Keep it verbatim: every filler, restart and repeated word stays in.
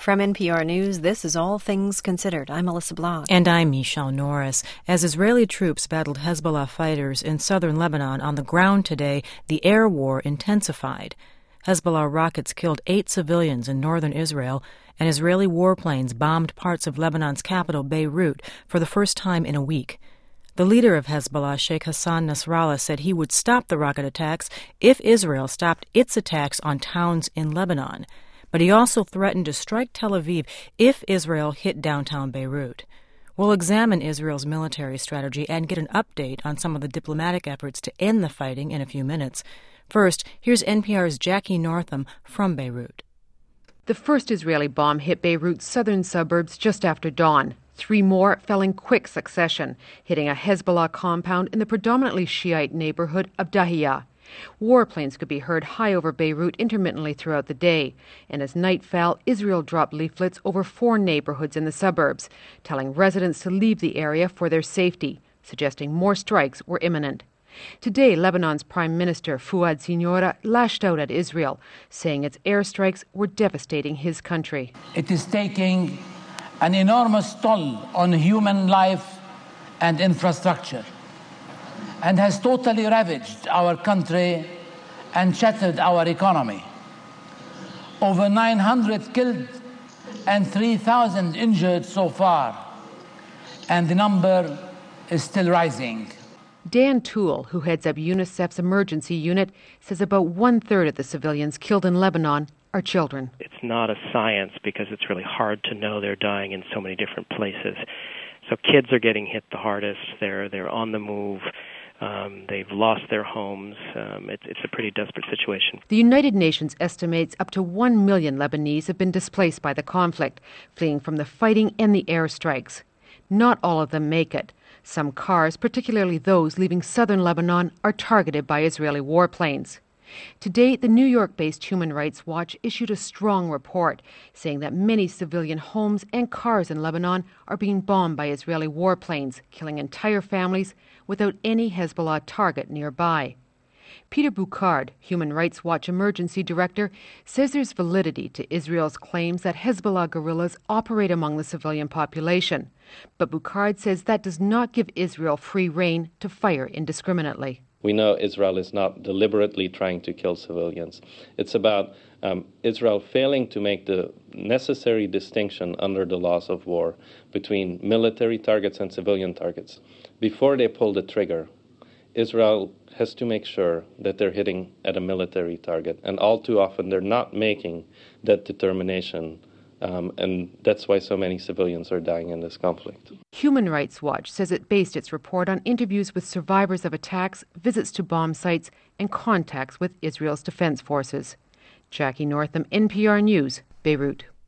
From N P R News, this is All Things Considered. I'm Melissa Block. And I'm Michelle Norris. As Israeli troops battled Hezbollah fighters in southern Lebanon on the ground today, the air war intensified. Hezbollah rockets killed eight civilians in northern Israel, and Israeli warplanes bombed parts of Lebanon's capital, Beirut, for the first time in a week. The leader of Hezbollah, Sheikh Hassan Nasrallah, said he would stop the rocket attacks if Israel stopped its attacks on towns in Lebanon. But he also threatened to strike Tel Aviv if Israel hit downtown Beirut. We'll examine Israel's military strategy and get an update on some of the diplomatic efforts to end the fighting in a few minutes. First, here's N P R's Jackie Northam from Beirut. The first Israeli bomb hit Beirut's southern suburbs just after dawn. Three more fell in quick succession, hitting a Hezbollah compound in the predominantly Shiite neighborhood of Dahiyah. Warplanes could be heard high over Beirut intermittently throughout the day, and as night fell, Israel dropped leaflets over four neighborhoods in the suburbs, telling residents to leave the area for their safety, suggesting more strikes were imminent. Today, Lebanon's Prime Minister Fouad Siniora lashed out at Israel, saying its airstrikes were devastating his country. It is taking an enormous toll on human life and infrastructure, and has totally ravaged our country and shattered our economy. Over nine hundred killed and three thousand injured so far, and the number is still rising. Dan Toole, who heads up UNICEF's emergency unit, says about one-third of the civilians killed in Lebanon are children. It's not a science because it's really hard to know they're dying in so many different places. So kids are getting hit the hardest. They're they're on the move. Um, they've lost their homes. Um, it's, it's a pretty desperate situation. The United Nations estimates up to one million Lebanese have been displaced by the conflict, fleeing from the fighting and the airstrikes. Not all of them make it. Some cars, particularly those leaving southern Lebanon, are targeted by Israeli warplanes. Today, the New York-based Human Rights Watch issued a strong report saying that many civilian homes and cars in Lebanon are being bombed by Israeli warplanes, killing entire families without any Hezbollah target nearby. Peter Boucard, Human Rights Watch Emergency Director, says there's validity to Israel's claims that Hezbollah guerrillas operate among the civilian population. But Boucard says that does not give Israel free rein to fire indiscriminately. We know Israel is not deliberately trying to kill civilians. It's about um, Israel failing to make the necessary distinction under the laws of war between military targets and civilian targets. Before they pull the trigger, Israel has to make sure that they're hitting at a military target. And all too often, they're not making that determination. Um, and that's why so many civilians are dying in this conflict. Human Rights Watch says it based its report on interviews with survivors of attacks, visits to bomb sites, and contacts with Israel's defense forces. Jackie Northam, N P R News, Beirut.